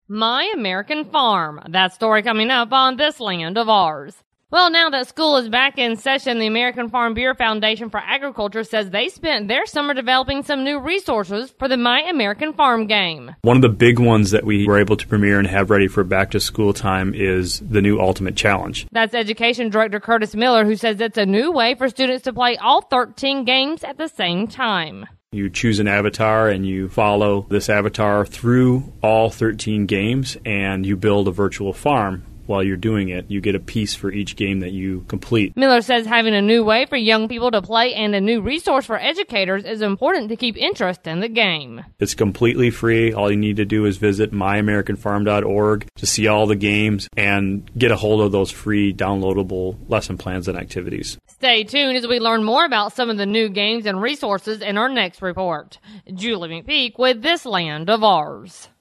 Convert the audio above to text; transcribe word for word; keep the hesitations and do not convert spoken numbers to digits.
My American Farm. That story coming up on This Land of Ours. Well, now that school is back in session, the American Farm Bureau Foundation for Agriculture says they spent their summer developing some new resources for the My American Farm game. One of the big ones that we were able to premiere and have ready for back-to-school time is the new Ultimate Challenge. That's Education Director Curtis Miller, who says it's a new way for students to play all thirteen games at the same time. You choose an avatar and you follow this avatar through all thirteen games, and you build a virtual farm. While you're doing it, you get a piece for each game that you complete. Miller says having a new way for young people to play and a new resource for educators is important to keep interest in the game. It's completely free. All you need to do is visit my american farm dot org to see all the games and get a hold of those free downloadable lesson plans and activities. Stay tuned as we learn more about some of the new games and resources in our next report. Julie McPeak with This Land of Ours.